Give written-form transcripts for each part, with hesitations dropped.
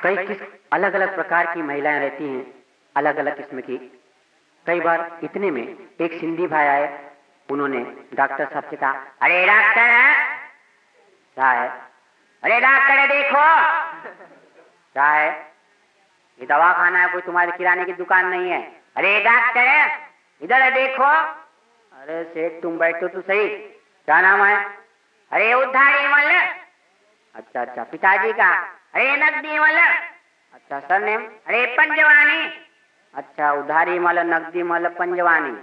कई किस अलग अलग प्रकार की महिलाएं रहती हैं, अलग अलग किस्म की। कई बार इतने में एक सिंधी भाई आए, उन्होंने डॉक्टर साहब से कहा, अरे डॉक्टर क्या है? अरे डॉक्टर देखो क्या है? ये दवा खाना है, कोई तुम्हारे किराने की दुकान नहीं है। अरे डॉक्टर इधर देखो। अरे सेठ तुम बैठो तो सही, क्या नाम है? अरे उधारी मल। अच्छा अच्छा, पिताजी का? अरे नकदी मल। अच्छा, सरनेम? अरे पंजवानी। अच्छा, उधारी मल, नकदी मल, पंजवानी।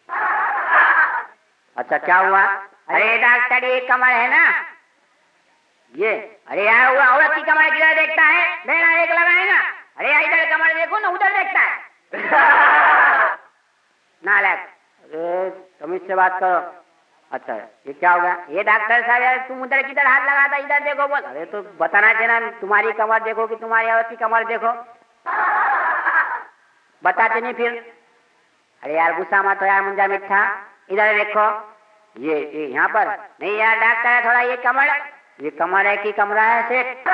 अच्छा, क्या हुआ? अरे डॉक्टर ये कमर है ना ये। अरे यार हुआ, औरत की कमर किधर देखता है? मेरा एक लगाएगा। अरे इधर कमर देखो ना, उधर देखता है। नालायक। अरे तुम इससे बात करो। अच्छा ये क्या होगा? ये डॉक्टर साहब यार तुम उधर किधर हाथ लगाता, इधर देखो बोल। अरे तो बताना चाहिए ना, तुम्हारी कमर देखो कि तुम्हारी औरत की कमर देखो, बताते नहीं फिर। अरे यार गुस्सा मत हो यार मुंजा मिठा, इधर देखो। ये यहाँ पर नहीं यार डॉक्टर है, थोड़ा ये कमर है कि कमरा है सेठ?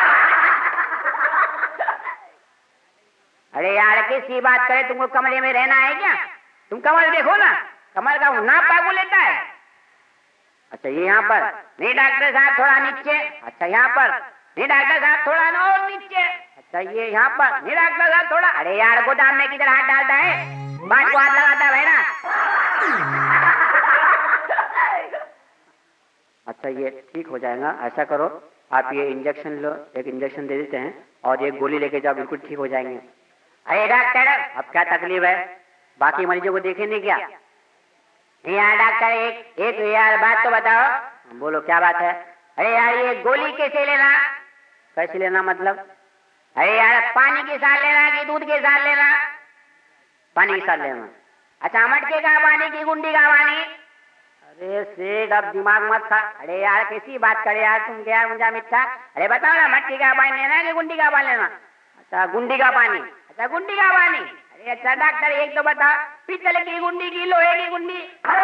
अरे यार किसी बात करे, तुमको कमरे में रहना है क्या? तुम कमर देखो ना, कमर का नाप पागु लेता है। अच्छा ये यहाँ पर नहीं डॉक्टर साहब थोड़ा नीचे। अच्छा यहाँ पर नहीं डॉक्टर साहब थोड़ा ना और नीचे। अच्छा ये यहाँ पर नहीं डॉक्टर साहब थोड़ा। अरे यार गोदाम में किधर हाथ डालता है? बात को हाथ लगाता है ना। अच्छा ये ठीक हो जाएगा, ऐसा करो आप ये इंजेक्शन लो, एक इंजेक्शन दे देते हैं और एक गोली लेके जाओ, बिल्कुल ठीक हो जाएंगे। अरे डॉक्टर अब क्या तकलीफ है? बाकी मरीजों को देखे नहीं क्या? यार डॉक्टर एक यार बात तो बताओ। बोलो क्या बात है? अरे यार ये गोली कैसे लेना? कैसे लेना मतलब? अरे यार पानी के साथ लेना कि दूध के साथ लेना? पानी के साथ लेना। अच्छा मटके का पानी की गुंडी का पानी? अरे सेठ अब दिमाग मत खा। अरे यार कैसी बात करे यार तुम क्या मुझे मिठा? अरे बताओ ना मटके का पानी लेना कि गुंडी का पानी लेना? अच्छा गुंडी का पानी। अच्छा गुंडी का पानी। अरे अच्छा डॉक्टर एक तो बता, पीतल की गुंडी की लोहे की गुंडी?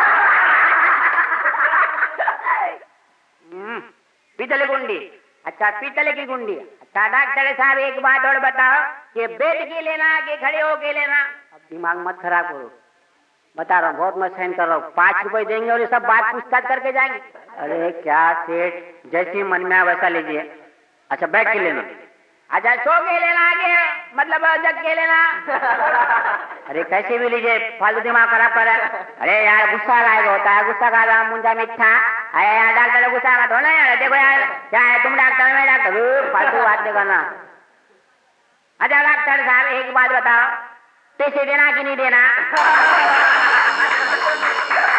पीतल गुंडी। अच्छा पीतल की गुंडी। अच्छा डॉक्टर साहब एक बात और बताओ कि बैठ के लेना कि खड़े होके लेना? अब दिमाग मत खराब करो, बता रहा हूँ, बहुत मत सहन कर रहा हूँ। 5 रुपए देंगे और ये सब बात पूछताछ करके जाएंगे। अरे क्या सेठ, जैसे मन में आए वैसा लीजिए। अच्छा बैठ के लेना। अच्छा सो के लेना आगे मतलब जग के लेना? अरे कैसे भी लीजिए, फालतू दिमाग खराब कर रहा है। अरे यार गुस्सा लायक होता है, गुस्सा का नाम मुंजा मिठा। अरे यार डॉक्टर गुस्सा मत होना यार, देखो यार क्या है, तुम डॉक्टर मैं डॉक्टर, फालतू बात नहीं करना। अच्छा डॉक्टर साहब एक बात बताओ, पैसे देना कि नहीं देना?